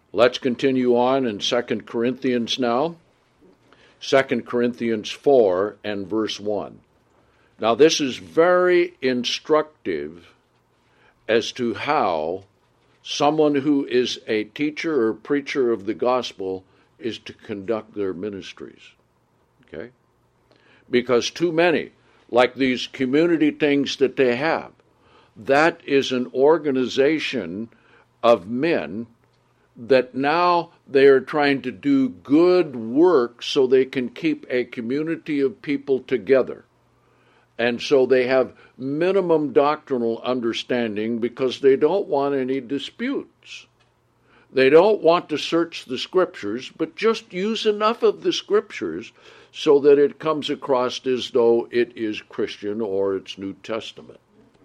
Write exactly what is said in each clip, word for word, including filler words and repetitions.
Let's continue on in Second Corinthians now. Second Corinthians four and verse one. Now this is very instructive as to how someone who is a teacher or preacher of the gospel is to conduct their ministries. Okay? Because too many, like these community things that they have, that is an organization of men that now they are trying to do good work so they can keep a community of people together. And so they have minimum doctrinal understanding because they don't want any disputes. They don't want to search the scriptures, but just use enough of the scriptures so that it comes across as though it is Christian or it's New Testament.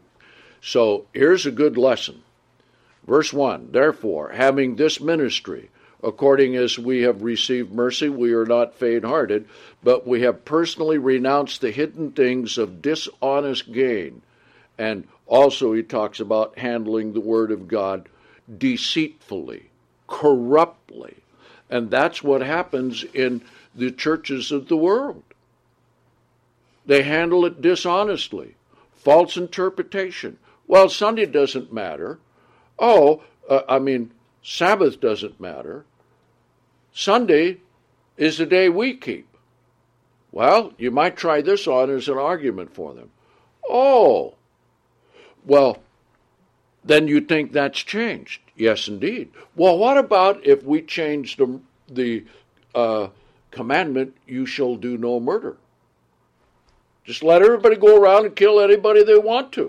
So here's a good lesson. Verse one, therefore, having this ministry, according as we have received mercy, we are not faint-hearted, but we have personally renounced the hidden things of dishonest gain. And also he talks about handling the word of God deceitfully, corruptly. And that's what happens in the churches of the world. They handle it dishonestly, false interpretation. Well, Sunday doesn't matter. Oh, uh, I mean, Sabbath doesn't matter. Sunday is the day we keep. Well, you might try this on as an argument for them. Oh, well, then you think that's changed. Yes, indeed. Well, what about if we change the, the uh, commandment, you shall do no murder? Just let everybody go around and kill anybody they want to.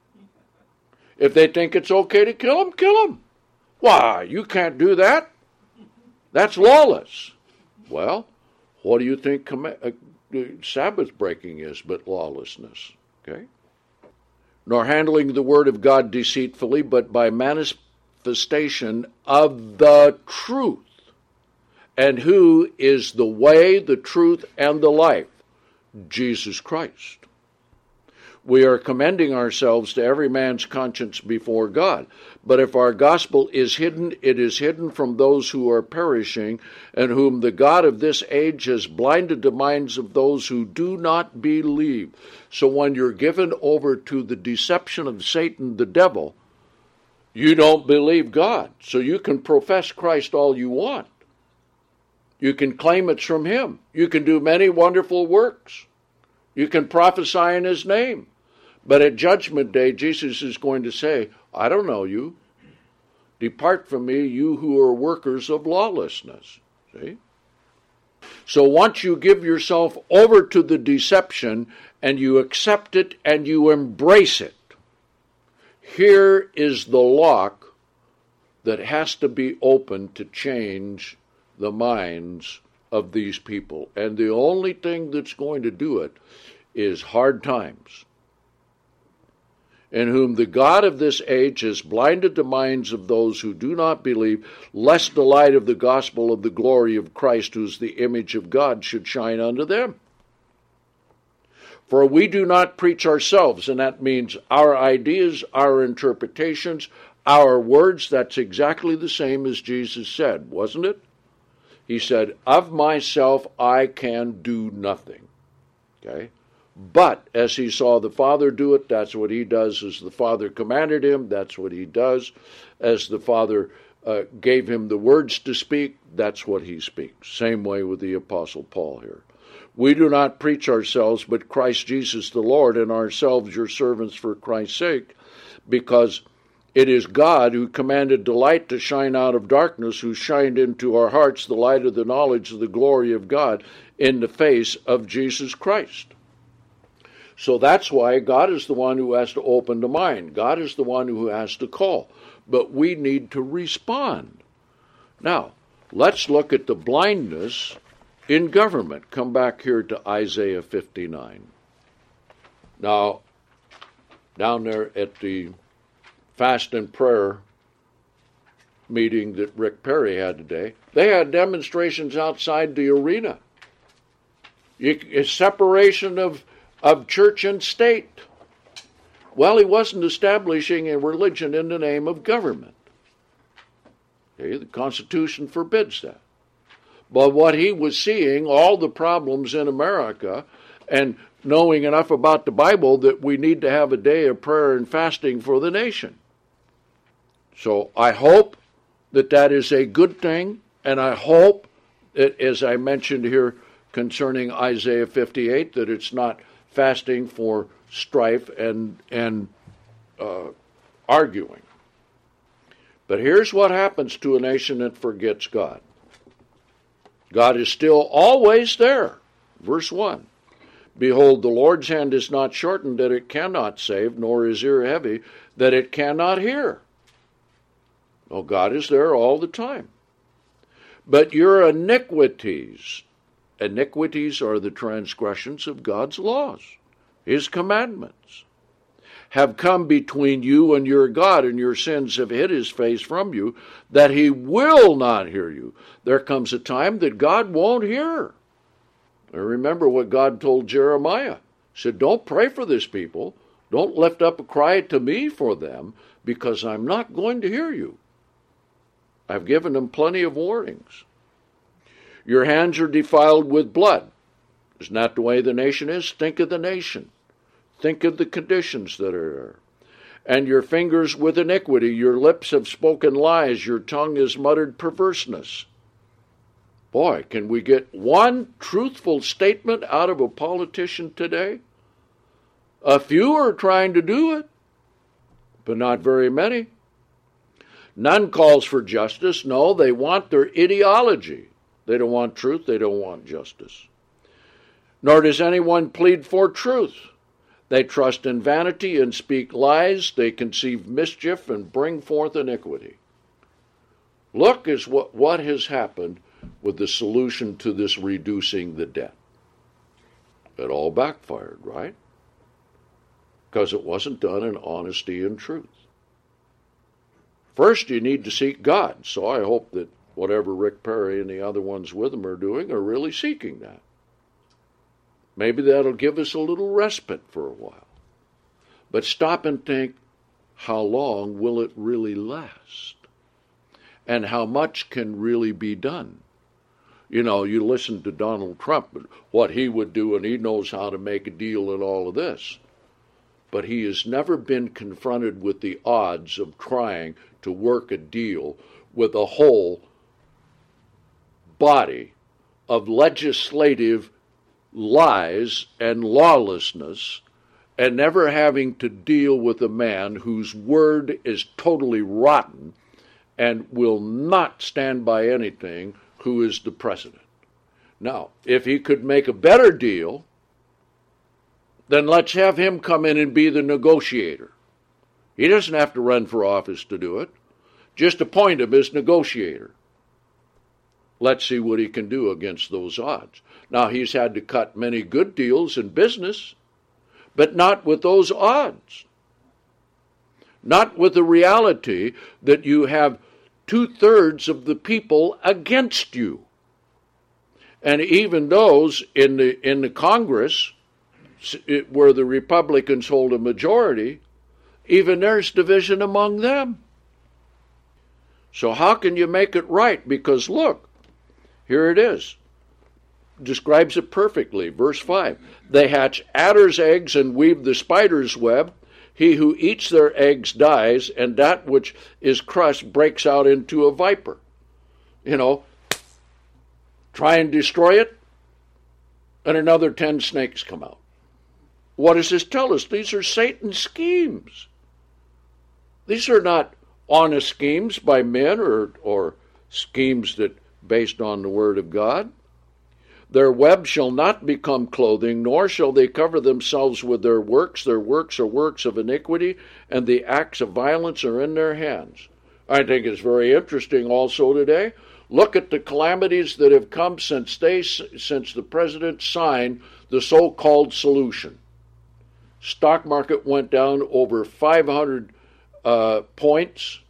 If they think it's okay to kill them, kill them. Why, you can't do that. That's lawless. Well, what do you think com- uh, Sabbath breaking is but lawlessness? Okay? Nor handling the word of God deceitfully, but by manifestation of the truth. And who is the way, the truth, and the life? Jesus Christ. We are commending ourselves to every man's conscience before God. But if our gospel is hidden, it is hidden from those who are perishing, and whom the God of this age has blinded the minds of those who do not believe. So when you're given over to the deception of Satan, the devil, you don't believe God. So you can profess Christ all you want. You can claim it's from him. You can do many wonderful works. You can prophesy in his name. But at Judgment Day, Jesus is going to say, I don't know you. Depart from me, you who are workers of lawlessness. See? So once you give yourself over to the deception and you accept it and you embrace it, here is the lock that has to be opened to change the minds of these people. And the only thing that's going to do it is hard times. In whom the God of this age has blinded the minds of those who do not believe, lest the light of the gospel of the glory of Christ, who is the image of God, should shine unto them. For we do not preach ourselves, and that means our ideas, our interpretations, our words. That's exactly the same as Jesus said, wasn't it? He said, of myself I can do nothing. Okay? But as he saw the Father do it, that's what he does. As the Father commanded him, that's what he does. As the Father uh, gave him the words to speak, that's what he speaks. Same way with the Apostle Paul here. We do not preach ourselves, but Christ Jesus the Lord, and ourselves your servants for Christ's sake, because it is God who commanded the light to shine out of darkness, who shined into our hearts the light of the knowledge of the glory of God in the face of Jesus Christ. So that's why God is the one who has to open the mind. God is the one who has to call. But we need to respond. Now, let's look at the blindness in government. Come back here to Isaiah fifty-nine. Now, down there at the fast and prayer meeting that Rick Perry had today, they had demonstrations outside the arena. It's separation of of church and state. Well, he wasn't establishing a religion in the name of government. Okay, the Constitution forbids that. But what he was seeing, all the problems in America, and knowing enough about the Bible that we need to have a day of prayer and fasting for the nation. So I hope that that is a good thing, and I hope that, as I mentioned here concerning Isaiah fifty-eight, that it's not fasting for strife and, and uh, arguing. But here's what happens to a nation that forgets God. God is still always there. Verse one. Behold, the Lord's hand is not shortened that it cannot save, nor his ear heavy that it cannot hear. Well, God is there all the time. But your iniquities, iniquities are the transgressions of God's laws, his commandments, have come between you and your God, and your sins have hid his face from you, that he will not hear you. There comes a time that God won't hear. And remember what God told Jeremiah. He said, don't pray for this people. Don't lift up a cry to me for them, because I'm not going to hear you. I've given them plenty of warnings. Your hands are defiled with blood. Isn't that the way the nation is? Think of the nation. Think of the conditions that are there. And your fingers with iniquity, your lips have spoken lies, your tongue has muttered perverseness. Boy, can we get one truthful statement out of a politician today? A few are trying to do it, but not very many. None calls for justice. No, they want their ideology. They don't want truth. They don't want justice. Nor does anyone plead for truth. They trust in vanity and speak lies. They conceive mischief and bring forth iniquity. Look is what, what has happened with the solution to this reducing the debt. It all backfired, right? Because it wasn't done in honesty and truth. First, you need to seek God. So I hope that whatever Rick Perry and the other ones with him are doing are really seeking that. Maybe that'll give us a little respite for a while. But stop and think, how long will it really last? And how much can really be done? You know, you listen to Donald Trump, what he would do, and he knows how to make a deal in all of this. But he has never been confronted with the odds of trying to work a deal with a whole body of legislative lies and lawlessness, and never having to deal with a man whose word is totally rotten and will not stand by anything, who is the president. Now, if he could make a better deal, then let's have him come in and be the negotiator. He doesn't have to run for office to do it. Just appoint him as negotiator. Let's see what he can do against those odds. Now, he's had to cut many good deals in business, but not with those odds. Not with the reality that you have two-thirds of the people against you. And even those in the in the Congress, where the Republicans hold a majority, even there's division among them. So how can you make it right? Because look, here it is. Describes it perfectly. Verse five. They hatch adder's eggs and weave the spider's web. He who eats their eggs dies, and that which is crushed breaks out into a viper. You know, try and destroy it, and another ten snakes come out. What does this tell us? These are Satan's schemes. These are not honest schemes by men or, or schemes that based on the word of God. Their web shall not become clothing, nor shall they cover themselves with their works. Their works are works of iniquity, and the acts of violence are in their hands. I think it's very interesting also today. Look at the calamities that have come since they, since the president signed the so-called solution. Stock market went down over five hundred uh, points.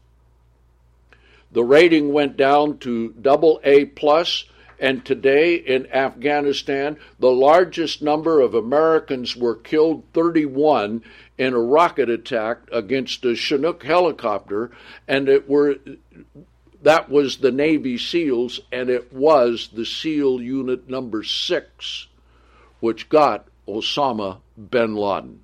The rating went down to double A plus. And today in Afghanistan, the largest number of Americans were killed, thirty-one, in a rocket attack against a Chinook helicopter, and it were That was the Navy SEALs, and it was the SEAL Unit Number Six, which got Osama bin Laden.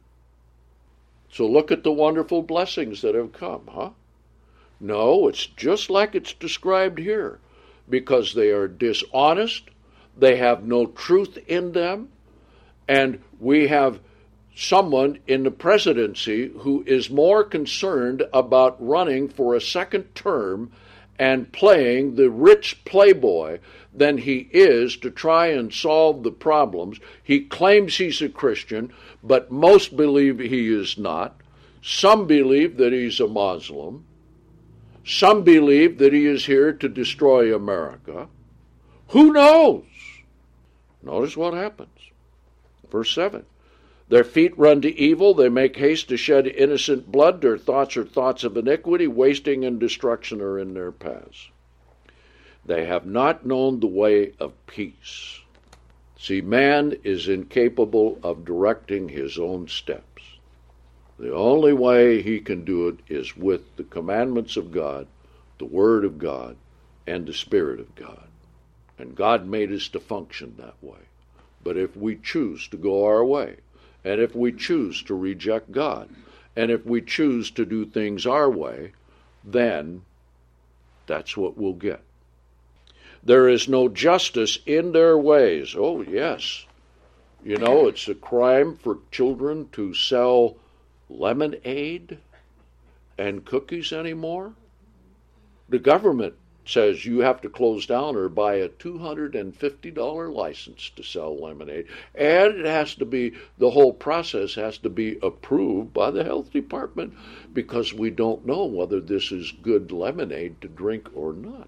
So look at the wonderful blessings that have come, huh? No, it's just like it's described here, because they are dishonest, they have no truth in them, and we have someone in the presidency who is more concerned about running for a second term and playing the rich playboy than he is to try and solve the problems. He claims he's a Christian, but most believe he is not. Some believe that he's a Muslim. Some believe that he is here to destroy America. Who knows? Notice what happens. Verse seven. Their feet run to evil, they make haste to shed innocent blood, their thoughts are thoughts of iniquity, wasting and destruction are in their paths. They have not known the way of peace. See, man is incapable of directing his own steps. The only way he can do it is with the commandments of God, the Word of God, and the Spirit of God. And God made us to function that way. But if we choose to go our way, and if we choose to reject God, and if we choose to do things our way, then that's what we'll get. There is no justice in their ways. Oh, yes. You know, it's a crime for children to sell lemonade and cookies anymore. The government says you have to close down or buy a two hundred fifty dollars license to sell lemonade. And it has to be, the whole process has to be approved by the health department, because we don't know whether this is good lemonade to drink or not.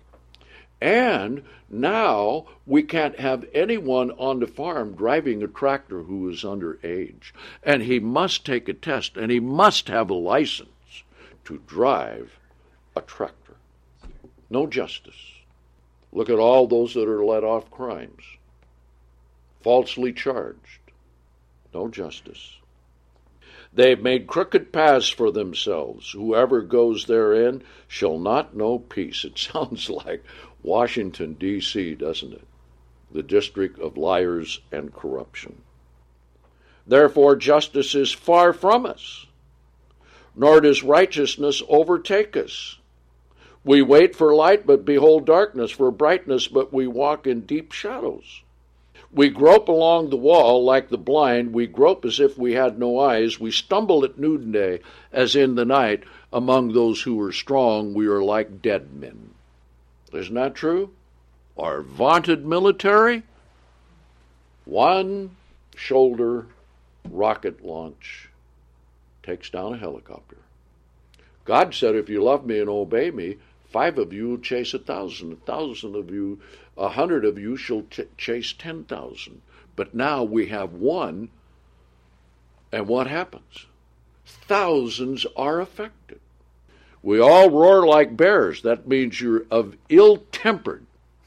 And now we can't have anyone on the farm driving a tractor who is underage. And he must take a test, and he must have a license to drive a tractor. No justice. Look at all those that are let off crimes, falsely charged. No justice. They've made crooked paths for themselves. Whoever goes therein shall not know peace. It sounds like Washington, D C, doesn't it? The district of liars and corruption. Therefore, justice is far from us, nor does righteousness overtake us. We wait for light, but behold darkness, for brightness, but we walk in deep shadows. We grope along the wall like the blind. We grope as if we had no eyes. We stumble at noonday, as in the night. Among those who are strong, we are like dead men. Isn't that true? Our vaunted military, one shoulder rocket launch takes down a helicopter. God said, if you love me and obey me, five of you will chase a thousand. A thousand of you, a hundred of you shall ch- chase ten thousand. But now we have one, and what happens? Thousands are affected. We all roar like bears. That means you're of ill-tempered.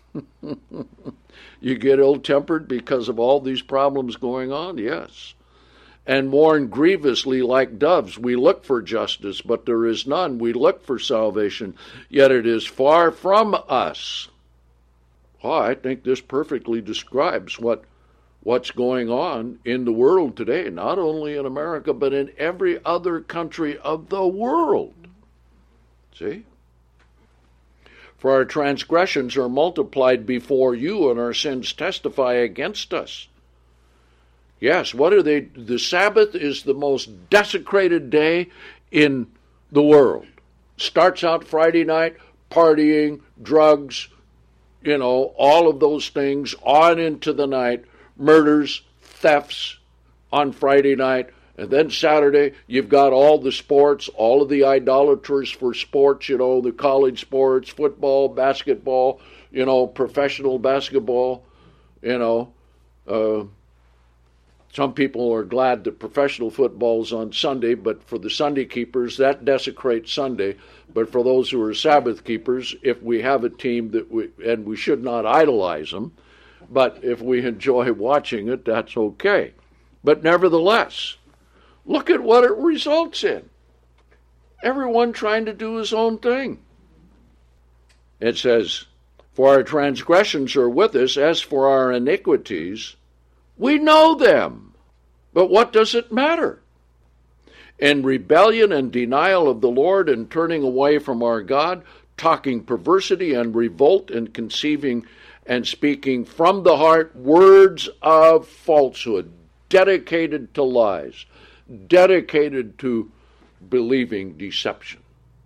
You get ill-tempered because of all these problems going on? Yes. And mourn grievously like doves. We look for justice, but there is none. We look for salvation, yet it is far from us. Oh, I think this perfectly describes what what's going on in the world today, not only in America, but in every other country of the world. See? For our transgressions are multiplied before you, and our sins testify against us. Yes, what are they? The Sabbath is the most desecrated day in the world. Starts out Friday night, partying, drugs, you know, all of those things on into the night, murders, thefts on Friday night. And then Saturday, you've got all the sports, all of the idolaters for sports, you know, the college sports, football, basketball, you know, professional basketball, you know. Uh, some people are glad that professional football's on Sunday, but for the Sunday keepers, that desecrates Sunday. But for those who are Sabbath keepers, if we have a team that we, and we should not idolize them, but if we enjoy watching it, that's okay. But nevertheless, look at what it results in. Everyone trying to do his own thing. It says, for our transgressions are with us, as for our iniquities, we know them. But what does it matter? In rebellion and denial of the Lord and turning away from our God, talking perversity and revolt and conceiving and speaking from the heart words of falsehood, dedicated to lies, dedicated to believing deception.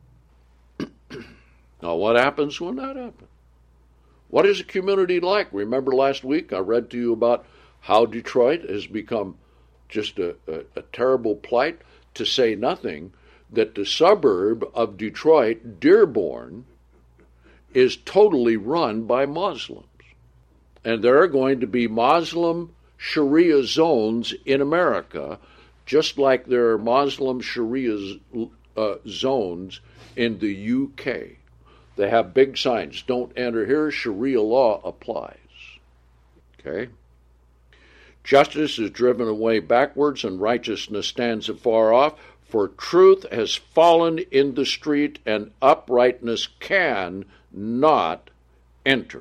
Now, what happens when that happens? What is a community like? Remember last week I read to you about how Detroit has become just a, a, a terrible plight, to say nothing that the suburb of Detroit, Dearborn, is totally run by Muslims. And there are going to be Muslim Sharia zones in America, just like there are Muslim Sharia uh, zones in the U K. They have big signs, don't enter here, Sharia law applies. Okay? Justice is driven away backwards, and righteousness stands afar off, for truth has fallen in the street, and uprightness can not enter.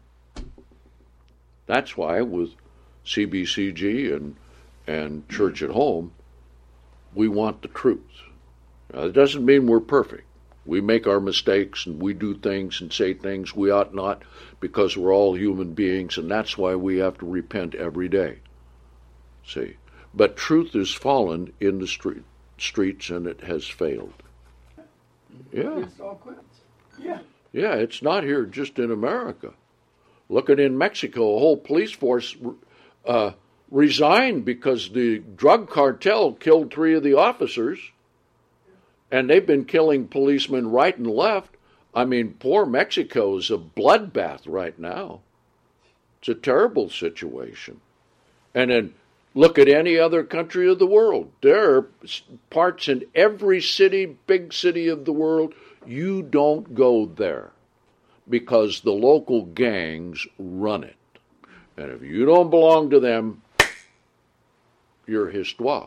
That's why with C B C G and, and Church at Home, we want the truth. Now, it doesn't mean we're perfect. We make our mistakes and we do things and say things we ought not, because we're all human beings, and that's why we have to repent every day. See? But truth has fallen in the street, streets, and it has failed. Yeah. Yeah. Yeah, it's not here just in America. Look at in Mexico, a whole police force uh, resigned because the drug cartel killed three of the officers. And they've been killing policemen right and left. I mean, poor Mexico is a bloodbath right now. It's a terrible situation. And then look at any other country of the world. There are parts in every city, big city of the world, you don't go there because the local gangs run it. And if you don't belong to them, you're histoire.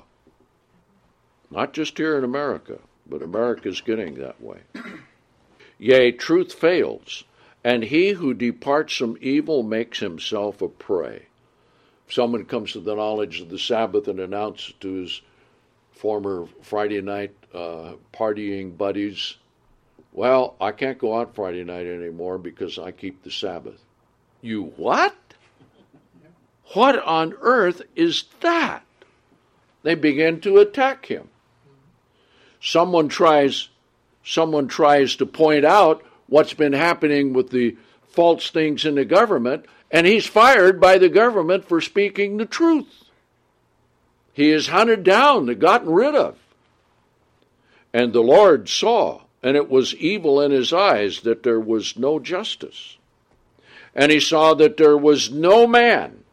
Not just here in America. But America's getting that way. Yea, truth fails, and he who departs from evil makes himself a prey. If someone comes to the knowledge of the Sabbath and announces to his former Friday night uh, partying buddies, well, I can't go out Friday night anymore because I keep the Sabbath. You what? What on earth is that? They begin to attack him. Someone tries, someone tries to point out what's been happening with the false things in the government, and he's fired by the government for speaking the truth. He is hunted down and gotten rid of. And the Lord saw, and it was evil in his eyes, that there was no justice. And he saw that there was no man.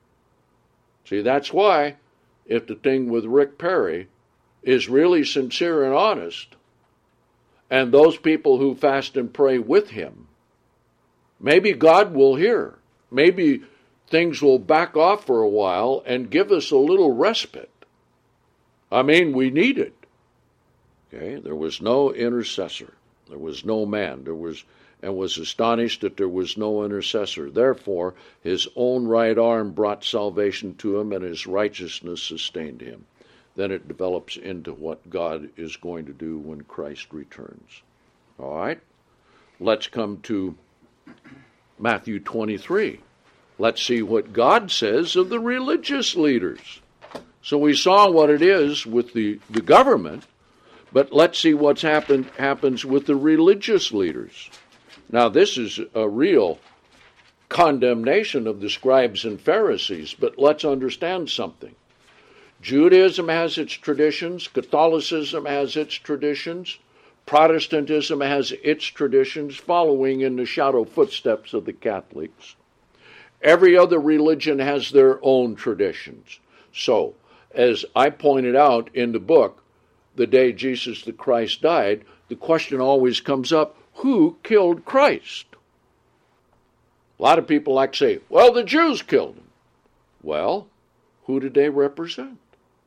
See, that's why, if the thing with Rick Perry is really sincere and honest, and those people who fast and pray with him, maybe God will hear. Maybe things will back off for a while and give us a little respite. I mean, we need it. Okay, there was no intercessor. There was no man. There was, and was astonished that there was no intercessor. Therefore, his own right arm brought salvation to him, and his righteousness sustained him. Then it develops into what God is going to do when Christ returns. All right? Let's come to Matthew twenty-three. Let's see what God says of the religious leaders. So we saw what it is with the, the government, but let's see what's happened happens with the religious leaders. Now, this is a real condemnation of the scribes and Pharisees, but let's understand something. Judaism has its traditions, Catholicism has its traditions, Protestantism has its traditions, following in the shadow footsteps of the Catholics. Every other religion has their own traditions. So, as I pointed out in the book, the day Jesus the Christ died, the question always comes up, who killed Christ? A lot of people like to say, well, the Jews killed him. Well, who did they represent?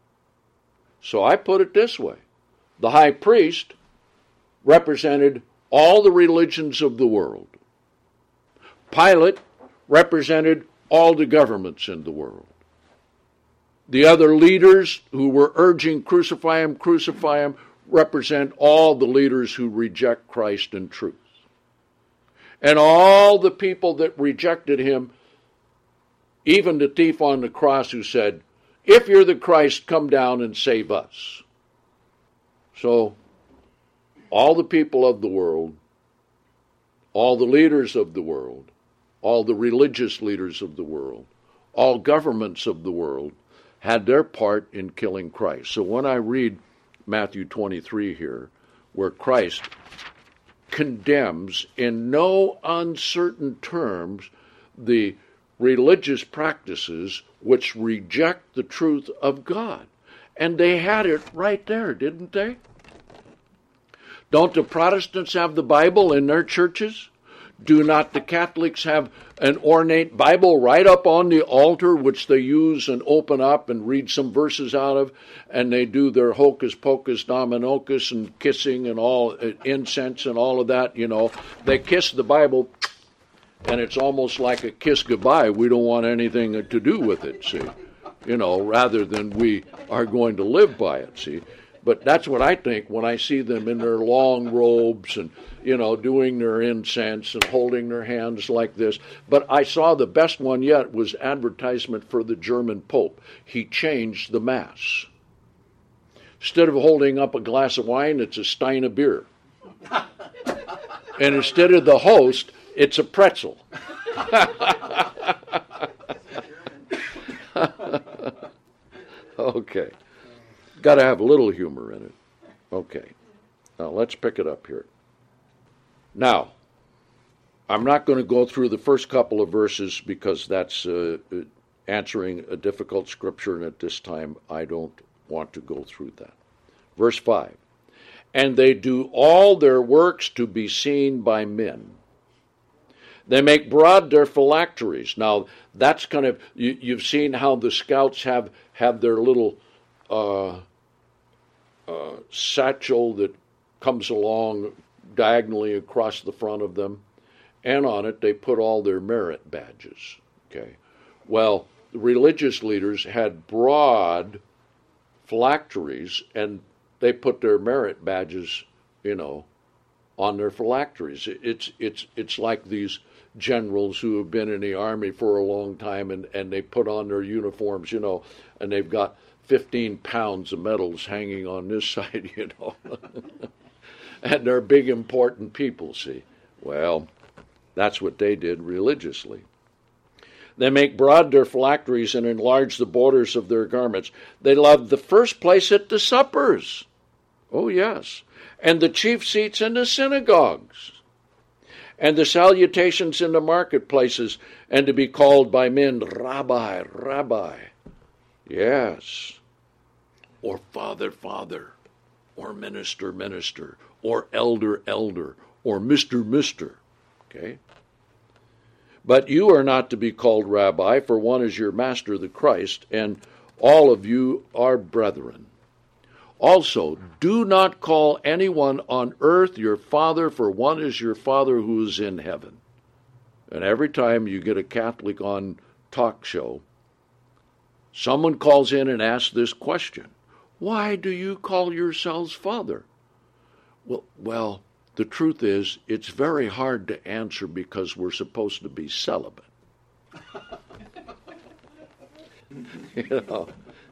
So I put it this way. The high priest represented all the religions of the world. Pilate represented all the governments in the world. The other leaders who were urging crucify him, crucify him, represent all the leaders who reject Christ and truth. And all the people that rejected him, even the thief on the cross who said, if you're the Christ, come down and save us. So, all the people of the world, all the leaders of the world, all the religious leaders of the world, all governments of the world had their part in killing Christ. So when I read Matthew twenty-three here, where Christ condemns in no uncertain terms the religious practices which reject the truth of God. And they had it right there, didn't they? Don't the Protestants have the Bible in their churches? Do not the Catholics have an ornate Bible right up on the altar, which they use and open up and read some verses out of, and they do their hocus pocus dominocus and kissing and all, uh, incense and all of that, you know. They kiss the Bible, and it's almost like a kiss goodbye. We don't want anything to do with it, see, you know, rather than we are going to live by it, see. But that's what I think when I see them in their long robes and, you know, doing their incense and holding their hands like this. But I saw the best one yet was advertisement for the German Pope. He changed the Mass. Instead of holding up a glass of wine, it's a stein of beer. And instead of the host, it's a pretzel. Okay. Got to have a little humor in it. Okay. Now let's pick it up here. Now, I'm not going to go through the first couple of verses because that's uh, answering a difficult scripture, and at this time I don't want to go through that. Verse five. And they do all their works to be seen by men. They make broad their phylacteries. Now, that's kind of, you, you've seen how the scouts have, have their little uh, uh, satchel that comes along diagonally across the front of them, and on it they put all their merit badges. Okay. Well, the religious leaders had broad phylacteries, and they put their merit badges, you know, on their phylacteries. It's it's it's like these generals who have been in the army for a long time, and, and they put on their uniforms, you know, and they've got fifteen pounds of medals hanging on this side, you know. And they're big, important people, see. Well, that's what they did religiously. They make broad their phylacteries and enlarge the borders of their garments. They love the first place at the suppers. Oh, yes. And the chief seats in the synagogues. And the salutations in the marketplaces, and to be called by men, Rabbi, Rabbi. Yes. Or Father, Father. Or Minister, Minister. Or Elder, Elder. Or Mister, Mister. Okay? But you are not to be called Rabbi, for one is your Master, the Christ, and all of you are brethren. Also, do not call anyone on earth your father, for one is your Father who is in heaven. And every time you get a Catholic on talk show, someone calls in and asks this question: why do you call yourselves Father? Well, well, the truth is, it's very hard to answer because we're supposed to be celibate. You know,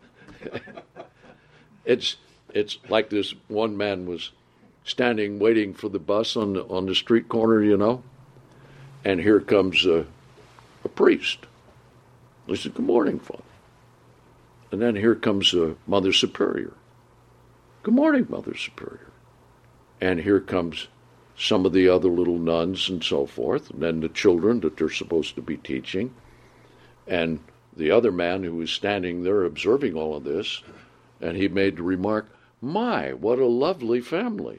it's it's like this one man was standing waiting for the bus on the on the street corner, you know, and here comes a, a priest. He said, "Good morning, Father." And then here comes a Mother Superior. "Good morning, Mother Superior." And here comes some of the other little nuns and so forth, and then the children that they're supposed to be teaching. And the other man who was standing there observing all of this, and he made the remark, "My, what a lovely family."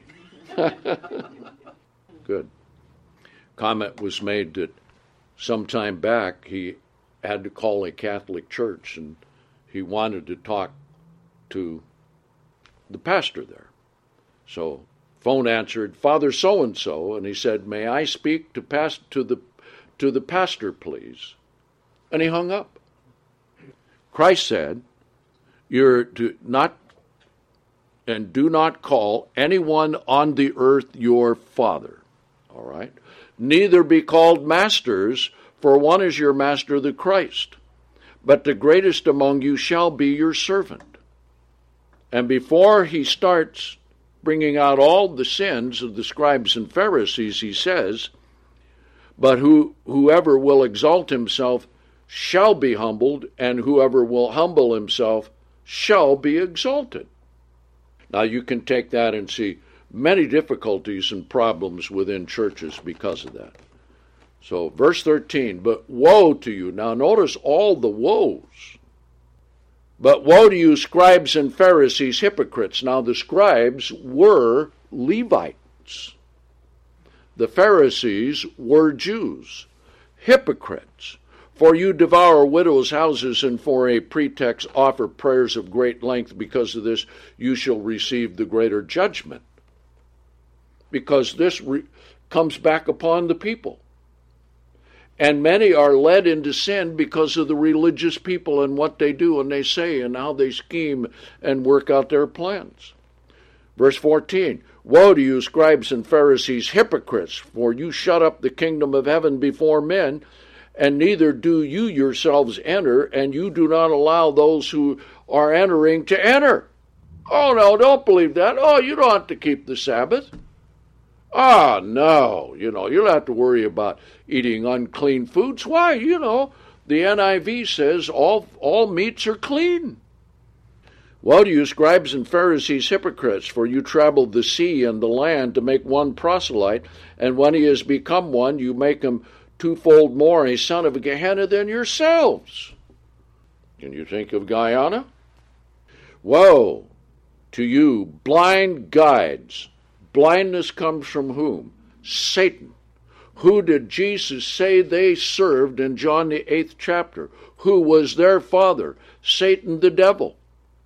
Good. Comment was made that some time back he had to call a Catholic church, and he wanted to talk to the pastor there. So Phone answered, Father so-and-so, and he said, may I speak to, past, to, the, to the pastor, please? And he hung up. Christ said, you're to not, and do not call anyone on the earth your father, all right? Neither be called masters, for one is your master, the Christ. But the greatest among you shall be your servant. And before he starts bringing out all the sins of the scribes and Pharisees, he says, but who, whoever will exalt himself shall be humbled, and whoever will humble himself shall be exalted. Now you can take that and see many difficulties and problems within churches because of that. So verse thirteen, but woe to you. Now notice all the woes. But woe to you, scribes and Pharisees, hypocrites. Now the scribes were Levites. The Pharisees were Jews, hypocrites. For you devour widows' houses, and for a pretext offer prayers of great length. Because of this you shall receive the greater judgment. Because this re- comes back upon the people. And many are led into sin because of the religious people and what they do and they say and how they scheme and work out their plans. Verse fourteen, woe to you, scribes and Pharisees, hypocrites, for you shut up the kingdom of heaven before men, and neither do you yourselves enter, and you do not allow those who are entering to enter. Oh, no, don't believe that. Oh, you don't have to keep the Sabbath. Ah, no, you know, you don't have to worry about eating unclean foods. Why? You know, the N I V says all, all meats are clean. Woe to you, scribes and Pharisees, hypocrites, for you travel the sea and the land to make one proselyte, and when he has become one, you make him twofold more a son of Gehenna than yourselves. Can you think of Guyana? Woe to you, blind guides. Blindness comes from whom? Satan. Who did Jesus say they served in John the eighth chapter? Who was their father? Satan the devil.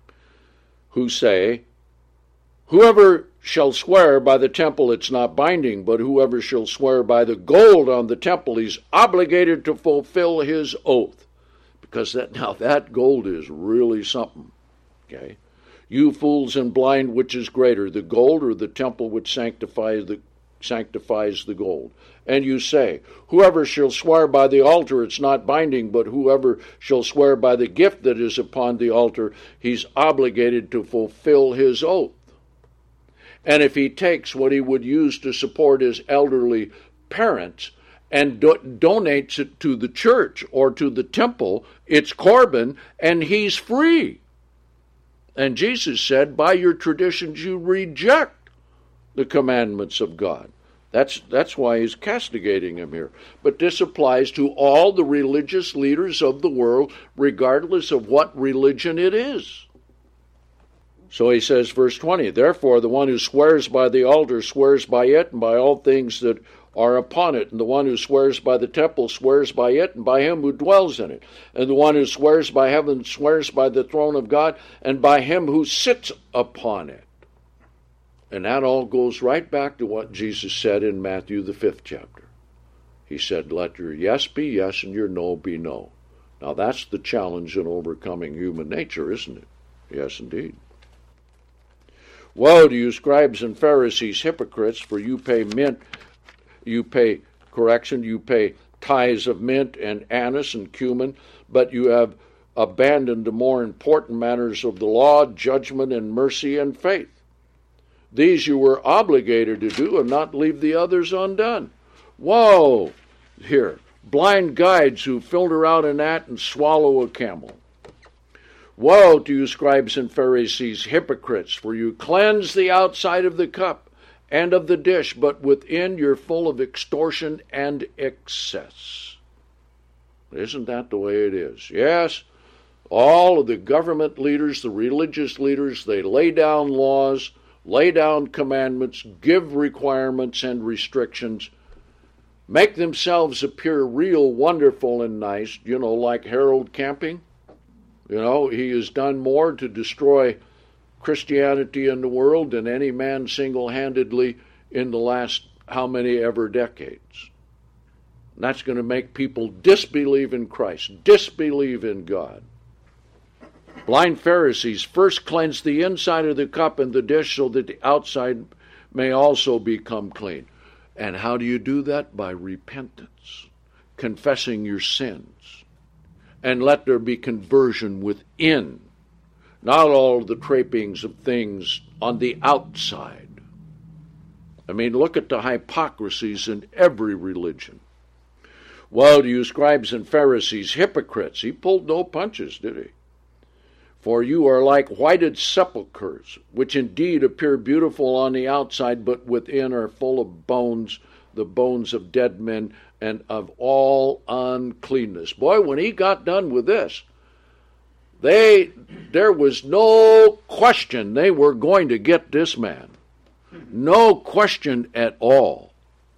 Who say, whoever shall swear by the temple, it's not binding, but whoever shall swear by the gold on the temple, he's obligated to fulfill his oath. Because that now that gold is really something. Okay? You fools and blind, which is greater, the gold or the temple which sanctifies the sanctifies the gold? And you say, whoever shall swear by the altar, it's not binding, but whoever shall swear by the gift that is upon the altar, he's obligated to fulfill his oath. And if he takes what he would use to support his elderly parents and do- donates it to the church or to the temple, it's Corban, and he's free. And Jesus said, by your traditions you reject the commandments of God. That's, that's why he's castigating him here. But this applies to all the religious leaders of the world, regardless of what religion it is. So he says, verse twenty, therefore the one who swears by the altar swears by it and by all things that are upon it. And the one who swears by the temple swears by it and by him who dwells in it. And the one who swears by heaven swears by the throne of God and by him who sits upon it. And that all goes right back to what Jesus said in Matthew the fifth chapter. He said, let your yes be yes and your no be no. Now that's the challenge in overcoming human nature, isn't it? Yes, indeed. Woe to you, scribes and Pharisees, hypocrites, for you pay mint, you pay, correction, you pay tithes of mint and anise and cumin, but you have abandoned the more important matters of the law, judgment and mercy and faith. These you were obligated to do and not leave the others undone. Whoa! Here, blind guides who filter out a gnat and swallow a camel. Woe to you, scribes and Pharisees, hypocrites, for you cleanse the outside of the cup and of the dish, but within you're full of extortion and excess. Isn't that the way it is? Yes, all of the government leaders, the religious leaders, they lay down laws, lay down commandments, give requirements and restrictions, make themselves appear real wonderful and nice, you know, like Harold Camping. You know, he has done more to destroy Christianity in the world than any man single-handedly in the last how many ever decades. And that's going to make people disbelieve in Christ, disbelieve in God. Blind Pharisees, first cleanse the inside of the cup and the dish so that the outside may also become clean. And how do you do that? By repentance, confessing your sins. And let there be conversion within, not all the trappings of things on the outside. I mean, look at the hypocrisies in every religion. Woe to you, scribes and Pharisees, hypocrites. He pulled no punches, did he? For you are like whited sepulchres, which indeed appear beautiful on the outside, but within are full of bones, the bones of dead men, and of all uncleanness. Boy, when he got done with this, they there was no question they were going to get this man. No question at all.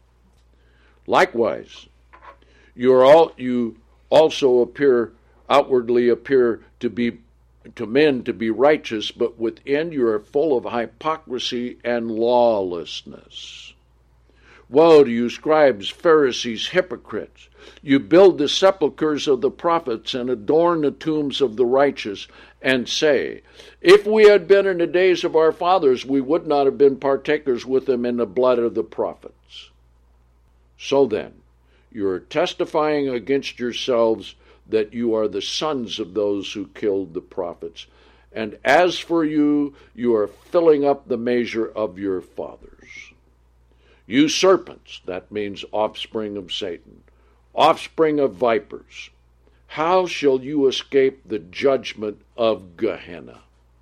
Likewise, you are all you also appear outwardly appear to be to men to be righteous, but within you are full of hypocrisy and lawlessness. Woe to you, scribes, Pharisees, hypocrites! You build the sepulchres of the prophets and adorn the tombs of the righteous, and say, if we had been in the days of our fathers, we would not have been partakers with them in the blood of the prophets. So then, you are testifying against yourselves that you are the sons of those who killed the prophets. And as for you, you are filling up the measure of your fathers. You serpents, that means offspring of Satan, offspring of vipers, how shall you escape the judgment of Gehenna?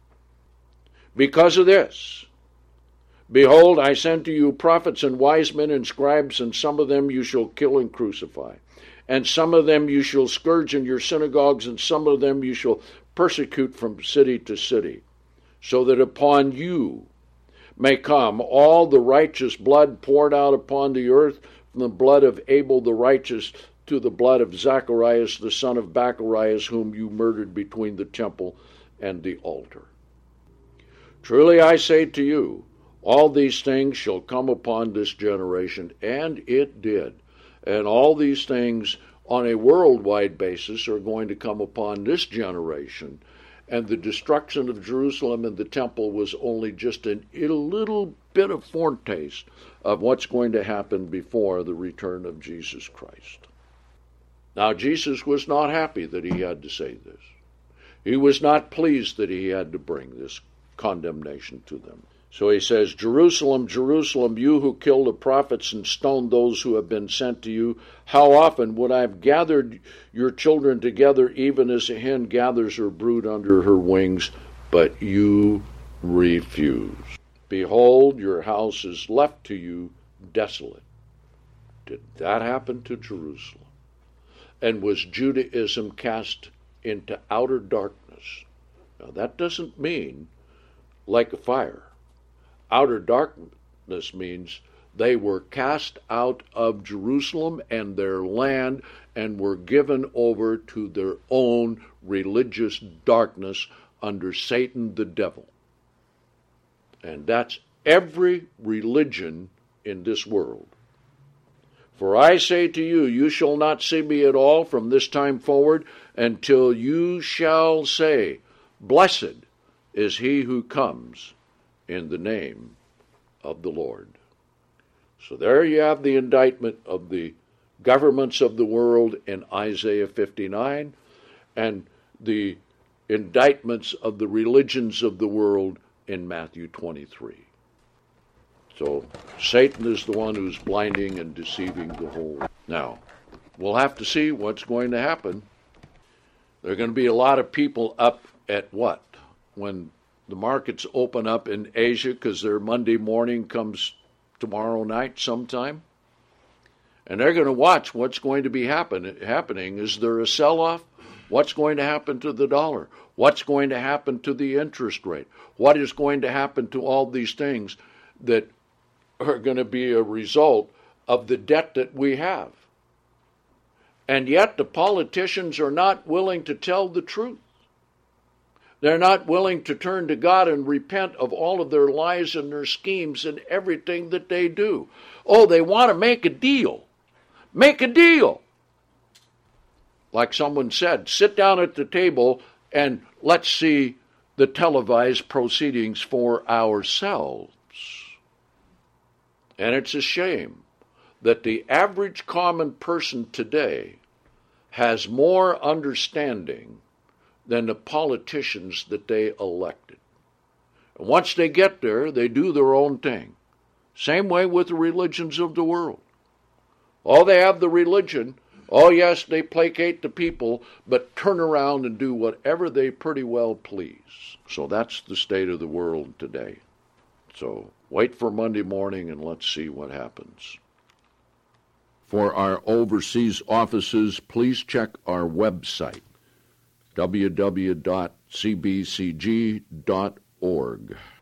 Because of this, behold, I send to you prophets and wise men and scribes, and some of them you shall kill and crucify. And some of them you shall scourge in your synagogues, and some of them you shall persecute from city to city, so that upon you may come all the righteous blood poured out upon the earth, from the blood of Abel the righteous to the blood of Zacharias the son of Bacharias, whom you murdered between the temple and the altar. Truly I say to you, all these things shall come upon this generation, and it did. And all these things on a worldwide basis are going to come upon this generation. And the destruction of Jerusalem and the temple was only just an, a little bit of foretaste of what's going to happen before the return of Jesus Christ. Now, Jesus was not happy that he had to say this. He was not pleased that he had to bring this condemnation to them. So he says, Jerusalem, Jerusalem, you who kill the prophets and stone those who have been sent to you, how often would I have gathered your children together, even as a hen gathers her brood under her wings, but you refuse. Behold, your house is left to you desolate. Did that happen to Jerusalem? And was Judaism cast into outer darkness? Now that doesn't mean like a fire. Outer darkness means they were cast out of Jerusalem and their land and were given over to their own religious darkness under Satan the devil. And that's every religion in this world. For I say to you, you shall not see me at all from this time forward until you shall say, blessed is he who comes in the name of the Lord. So there you have the indictment of the governments of the world in Isaiah fifty-nine, and the indictments of the religions of the world in Matthew twenty-three. So Satan is the one who's blinding and deceiving the whole world. Now, we'll have to see what's going to happen. There are going to be a lot of people up at what? When the markets open up in Asia, because their Monday morning comes tomorrow night sometime. And they're going to watch what's going to be happen, happening. Is there a sell-off? What's going to happen to the dollar? What's going to happen to the interest rate? What is going to happen to all these things that are going to be a result of the debt that we have? And yet the politicians are not willing to tell the truth. They're not willing to turn to God and repent of all of their lies and their schemes and everything that they do. Oh, they want to make a deal. Make a deal. Like someone said, sit down at the table and let's see the televised proceedings for ourselves. And it's a shame that the average common person today has more understanding than the politicians that they elected. And once they get there, they do their own thing. Same way with the religions of the world. Oh, they have the religion. Oh, yes, they placate the people, but turn around and do whatever they pretty well please. So that's the state of the world today. So wait for Monday morning and let's see what happens. For our overseas offices, please check our website, w w w dot c b c g dot org.